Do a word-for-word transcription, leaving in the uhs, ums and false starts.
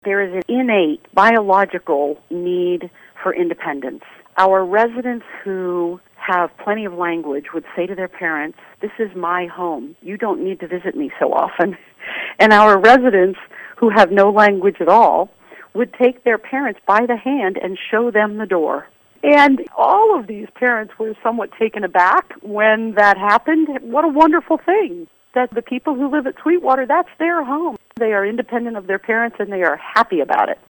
There is an innate biological need for independence. Our residents who have plenty of language would say to their parents, "This is my home. You don't need to visit me so often." And our residents who have no language at all would take their parents by the hand and show them the door. And all of these parents were somewhat taken aback when that happened. What a wonderful thing that the people who live at Sweetwater, that's their home. They are independent of their parents and they are happy about it.